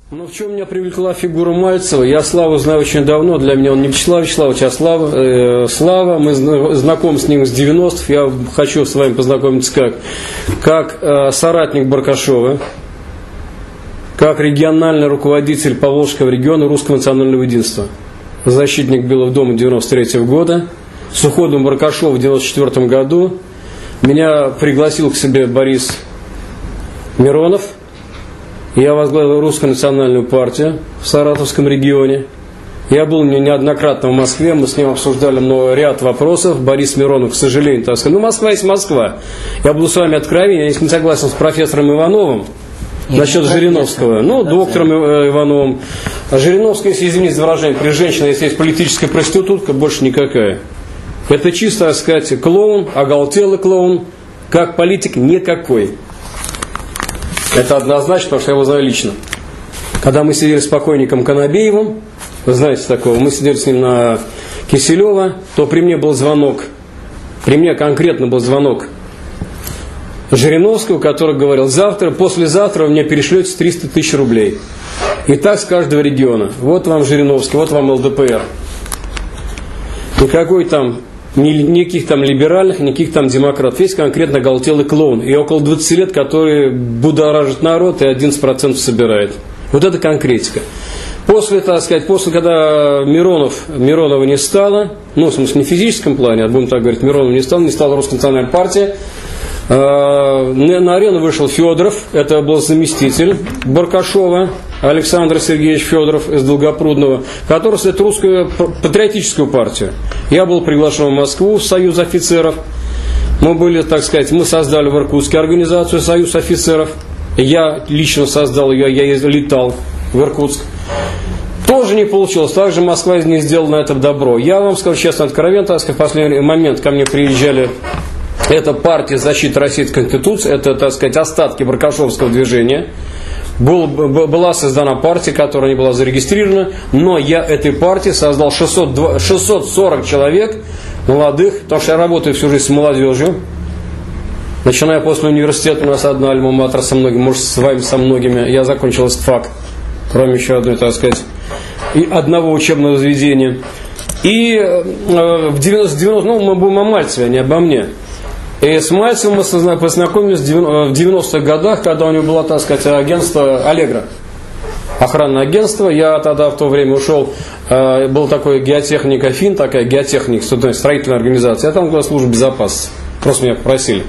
Ну, в чем меня привлекла фигура Мальцева? Я Славу знаю очень давно. Для меня он не Вячеслав Вячеславович, а Слава. Мы знакомы с ним с 90-х. Я хочу с вами познакомиться как соратник Баркашова, как региональный руководитель Поволжского региона Русского национального единства, защитник Белого дома 93-го года. С уходом Баркашова в 94 году меня пригласил к себе Борис Миронов. Я возглавил Русскую национальную партию в Саратовском регионе. Я был неоднократно в Москве, мы с ним обсуждали ряд вопросов. Борис Миронов, к сожалению, так сказать, Москва есть Москва. Я буду с вами откровенен, я не согласен с профессором Ивановым насчет Жириновского, доктором Ивановым. А Жириновская, если извините за выражение, при женщине, если есть политическая проститутка, больше никакая. Это чисто, так сказать, клоун, оголтелый клоун, как политик никакой. Это однозначно, потому что я его знаю лично. Когда мы сидели с покойником Конобеевым, вы знаете такого, мы сидели с ним на Киселева, то при мне был звонок, при мне конкретно был звонок Жириновского, который говорил: послезавтра вы мне перешлете 300 тысяч рублей. И так с каждого региона. Вот вам Жириновский, вот вам ЛДПР. Никакой там, никаких там либеральных, никаких там демократов. Есть конкретно оголтелый клоун. И около 20 лет, который будоражит народ и 11% собирает. Вот это конкретика. После, когда Миронова не стало, в смысле не в физическом плане, а будем так говорить, Миронова не стала Русская национальная партия, на арену вышел Федоров, это был заместитель Баркашова, Александр Сергеевич Федоров из Долгопрудного, который создает Русскую патриотическую партию. Я был приглашен в Москву в Союз офицеров. Мы создали в Иркутске организацию Союз офицеров. Я лично создал ее, я летал в Иркутск. Тоже не получилось, также Москва не сделала на это добро. Я вам скажу честно, откровенно, в последний момент ко мне приезжали. Это партия защиты Российской Конституции, это, остатки баркашовского движения. Была создана партия, которая не была зарегистрирована, но я этой партии создал 640 человек молодых, потому что я работаю всю жизнь с молодежью. Начиная после университета, у нас одна альма-матер со многими, может, с вами со многими, я закончил СТФАК, кроме еще одной, и одного учебного заведения. И в 90 мы будем о Мальцеве, а не обо мне. И с Мальцевым мы познакомились в 90-х годах, когда у него было, агентство «Аллегро», охранное агентство. Я тогда в то время ушел, был такой геотехник Афин, такая геотехник, строительная организация. Я там была служба безопасности, просто меня попросили.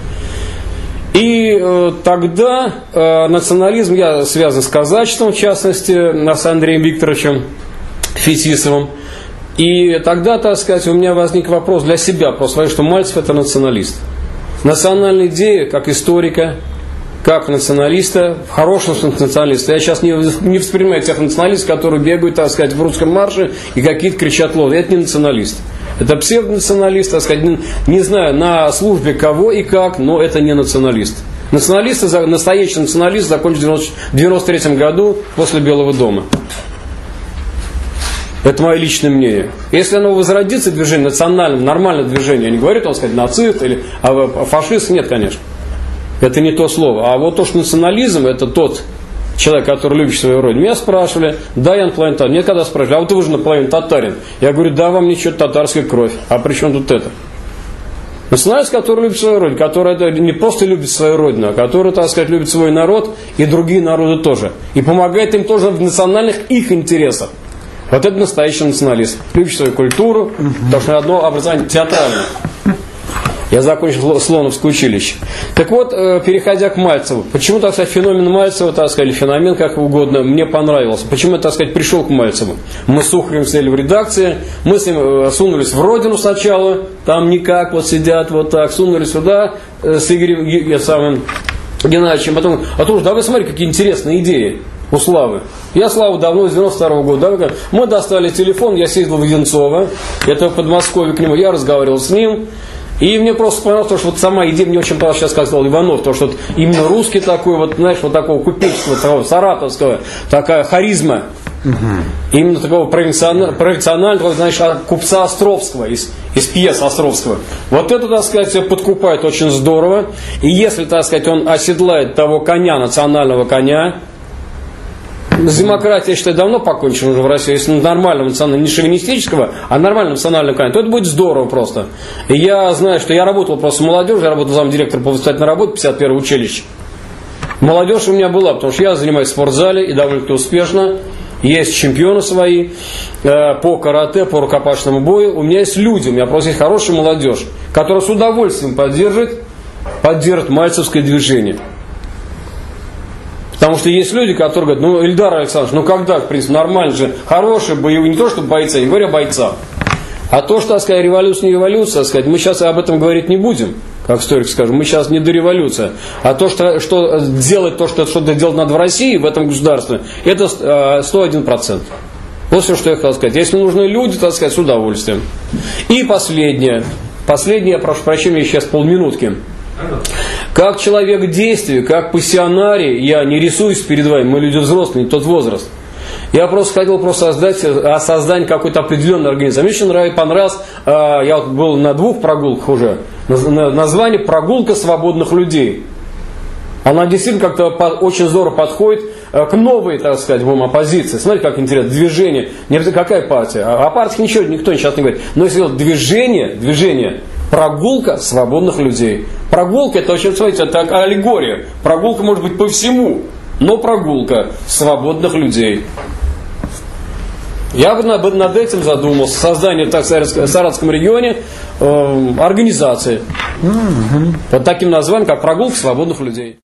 И тогда национализм, я связан с казачеством, в частности, с Андреем Викторовичем Фетисовым. И тогда, у меня возник вопрос для себя, просто что Мальцев это националист. Национальная идея, как историка, как националиста, в хорошем смысле националиста. Я сейчас не воспринимаю тех националистов, которые бегают, в русском марше и какие-то кричат лозунги. Это не националист. Это псевдонационалист, не знаю на службе кого и как, но это не националист. Настоящий националист закончил в 93 году после Белого дома. Это мое личное мнение. Если оно возродится, движение национальное, нормальное движение, я не говорю, нацист или фашист, нет, конечно. Это не то слово. А вот то, что национализм, это тот человек, который любит свою родину. Меня спрашивали, да, я наполовину татарин. Мне когда спрашивали, а вот вы же наполовину татарин. Я говорю, да, вам ничего, татарская кровь. А при чем тут это? Националист, который любит свою родину, который не просто любит свою родину, а который, любит свой народ и другие народы тоже. И помогает им тоже в национальных их интересах. Вот это настоящий националист. Любит свою культуру, потому что одно образование театральное. Я закончил Слоновское училище. Так вот, переходя к Мальцеву. Почему, феномен Мальцева, или феномен, как угодно, мне понравился. Почему я, пришел к Мальцеву? Мы с Сухаревым сидели в редакции, мы с ним сунулись в Родину сначала, там никак, сидят сунулись сюда с Игорем Геннадьевичем, потом, давай смотри, какие интересные идеи у Славы. Я Славу давно, с 92-го года, мы достали телефон, я съездил в Янцово, это в Подмосковье к нему, я разговаривал с ним, и мне просто понравилось, что сама идея, мне очень понравилась, сейчас как сказал Иванов, то, что именно русский такой, такого купеческого, такого саратовского, такая харизма, именно такого провинционального, купца Островского, из пьес Островского. Вот это, подкупает очень здорово, и если, он оседлает того коня, национального коня, С демократией, я считаю, давно покончено уже в России. Если нормального национального, не шовинистического, а нормального национального канала, то это будет здорово просто. И я знаю, что я работал просто с молодежью, я работал замдиректора по воспитательной работе 51-го училища. Молодежь у меня была, потому что я занимаюсь в спортзале и довольно-таки успешно. Есть чемпионы свои по карате, по рукопашному бою. У меня есть люди, у меня просто есть хорошая молодежь, которая с удовольствием поддержит мальцевское движение. Потому что есть люди, которые говорят, ну, Ильдар Александрович, ну когда, в принципе, нормально же, хороший боевой, не то, что бойца, я не говорю о бойцах. А то, что, так сказать, революция, не революция, так сказать, мы сейчас об этом говорить не будем, как историк скажем, мы сейчас не до революции. А то, что делать, то, что что-то делать надо в России, в этом государстве, это 101%. Вот все, что я хотел сказать. Если нужны люди, так сказать, с удовольствием. И последнее, я прошу прощения, сейчас полминутки. Как человек действия, как пассионарий, я не рисуюсь перед вами, мы люди взрослые, не тот возраст. Я просто хотел создание какой-то определенной организации. Мне очень понравилось, я вот был на 2 прогулках уже, название «Прогулка свободных людей». Она действительно как-то очень здорово подходит к новой, так сказать, оппозиции. Смотрите, как интересно, движение, не какая партия, о партиях ничего никто сейчас не говорит, но если вот движение, прогулка свободных людей. Прогулка, это очень, смотрите, это аллегория. Прогулка может быть по всему, но прогулка свободных людей. Я бы над этим задумался. Создание в Саратовском регионе организации. Под таким названием, как прогулка свободных людей.